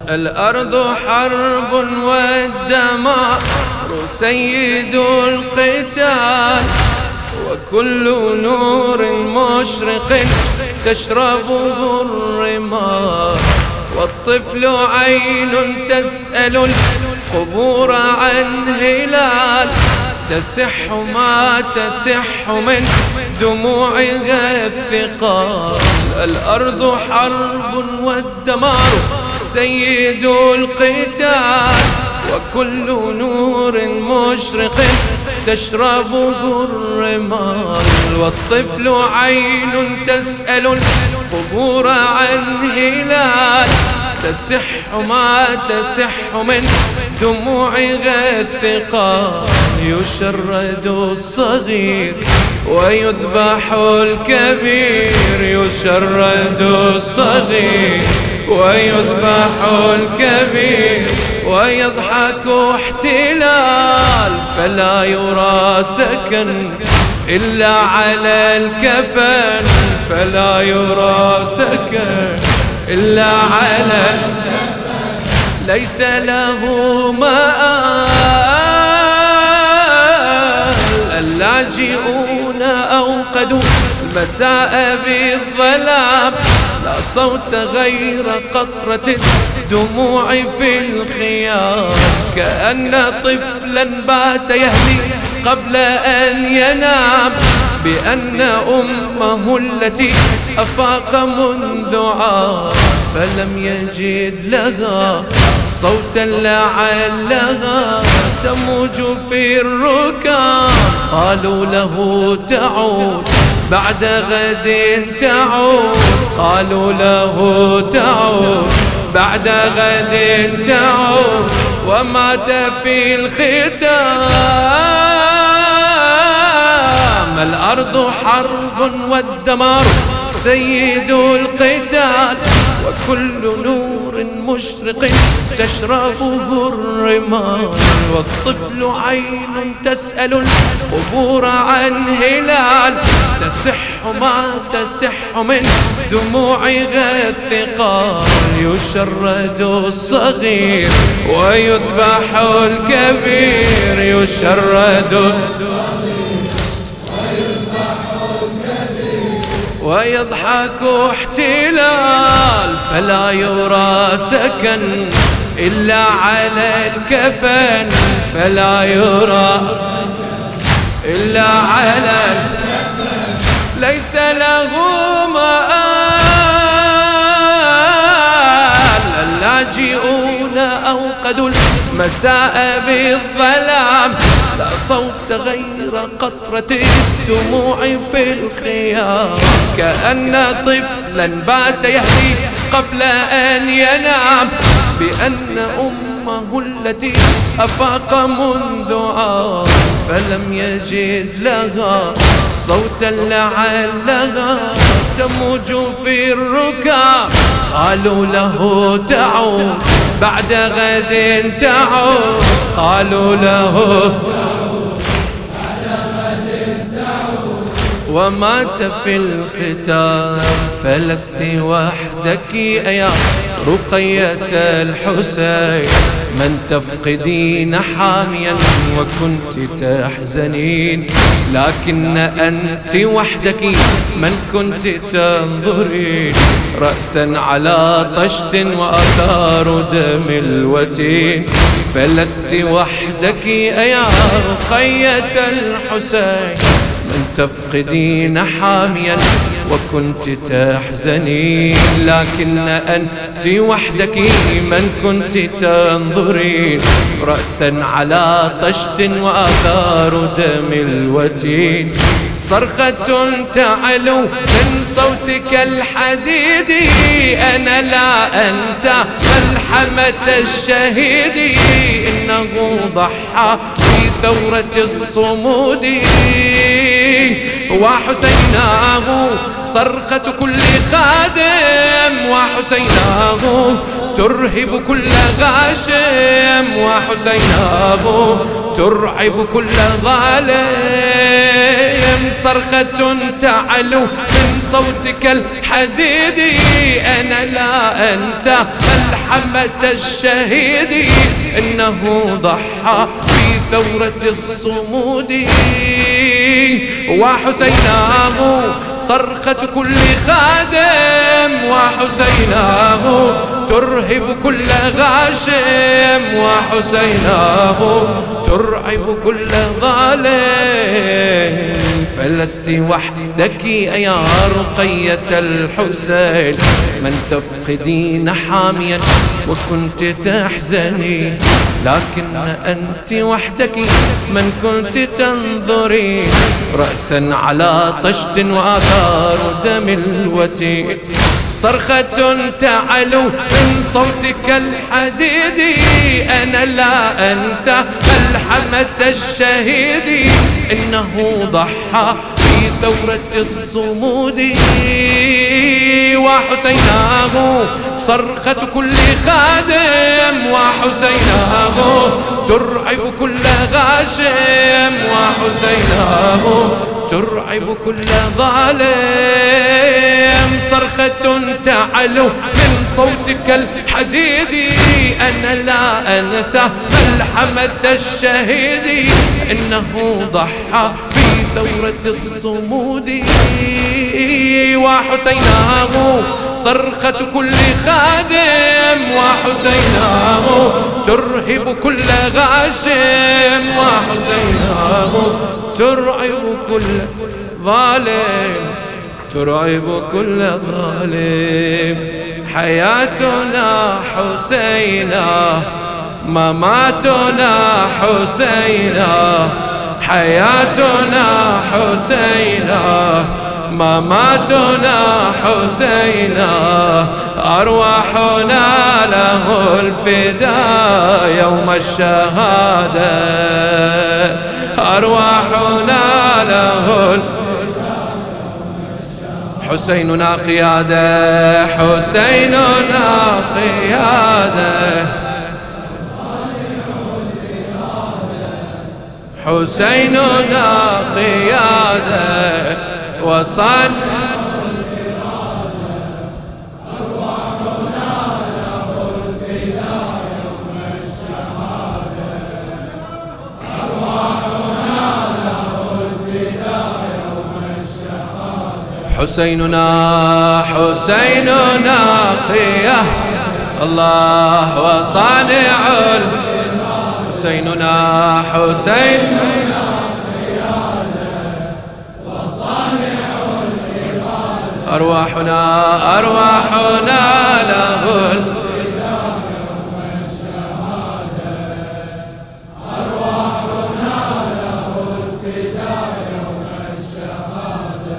الأرض حرب والدمار سيد القتال، وكل نور مشرق تشربه الرمال، والطفل عين تسأل القبور عن هلال، تسح ما تسح من دموعها الثقال. الأرض حرب والدمار سيد القتال، وكل نور مشرق تشربه الرمال، والطفل عين تسأل القبور عن هلال، تسح ما تسح من دموعها الثقال. يشرد الصغير ويذبح الكبير، يشرد الصغير ويذبح الكبير، ويضحك احتلال، فلا يرى سكن إلا على الكفن، فلا يرى سكن إلا على الكفن، ليس له مآل. اللاجئون أوقدوا المساء بالظلام، لا صوت غير قطرة الدموع في الخيام، كأن طفلا بات يهدي قبل أن ينام، بأن أمه التي أفاق منذ عام، فلم يجد لها صوتا لعلها تموج في الركام. قالوا له تعود بعد غد تعود، قالوا له تعود بعد غد تعود، ومات في الختام. الأرض حرب والدمار سيد القتال، وكل نور مشرق تشربه الرمال، والطفل عين تسأل القبور عن هلال، تسح ما تسح من دموعها الثقال. يشرد الصغير ويذبح الكبير، يشرد الصغير ويضحك احتلال، فلا يرى سكن إلا على الكفن، فلا يرى إلا على الكفن، ليس له مآل. اللاجئون أوقدوا المساء بالظلام، لا صوت غير قطرة الدموع في الخيام، كأن طفلا بات يهدي قبل أن ينام، بأن أمه التي أفاق منذ عام، فلم يجد لها صوتا لعلها تموج في الركام. قالوا له تعود بعد غد تعود، قالوا له ومات في الختام. فلست وحدك يا رقية الحسين، من تفقدين حاميا وكنت تحزنين، لكن أنت وحدك من كنت تنظرين، رأسا على طشت وآثار دم الوتين. فلست وحدك يا رقية الحسين، من تفقدين حاميا وكنت تحزنين، لكن أنت وحدك من كنت تنظرين، رأسا على طشت وآثار دم الوتين. صرخة تعلو من صوتك الحديدي، أنا لا أنسى ملحمة الشهيد، إنه ضحى في ثورة الصمود، وحسيناه صرخة كل خادم، وحسيناه ترهب كل غاشم، وحسيناه ترعب كل ظالم. صرخة تعلو من صوتك الحديدي أنا لا أنسى ملحمة الشهيد إنه ضحى في ثورة الصمود. وحسيناه صرخة كل خادم، وحسيناه ترهب كل غاشم، وحسيناه ترعب كل ظالم. فلست وحدك يا رقية الحسين من تفقدين حاميا وكنت تحزني، لكن أنت وحدك من كنت تنظري رأسا على طشت وآثار دم الوتي. صرخة تعلو من صوتك الحديدي أنا لا أنسى ملحمة الشهيد إنه ضحى في ثورة الصمود. وحسيناه صرخة كل خادم، وحسيناه ترعب كل غاشم، وحسيناه ترعب كل ظالم. صرخة تعلو من صوتك الحديدي أنا لا أنسى ملحمة الشهيد إنه ضحى في ثورة الصمود. وحسيناه صرخة كل خادم، وحسيناه ترهب كل غاشم، وحسيناه ترعب كل ظالم، ترعب كل ظالم. حياتنا حسينا مماتنا حسينا، حياتنا حسينا مماتنا حسينا، أرواحنا له الفداء يوم الشهادة، أرواحنا له حسيننا قيادة، حسيننا قيادة، حسيننا قيادة وصل. حسيننا حسيننا قيادة الله وصانع. حسيننا حسيننا أرواحنا أرواحنا له الفداء يوم الشهادة، أرواحنا له الفداء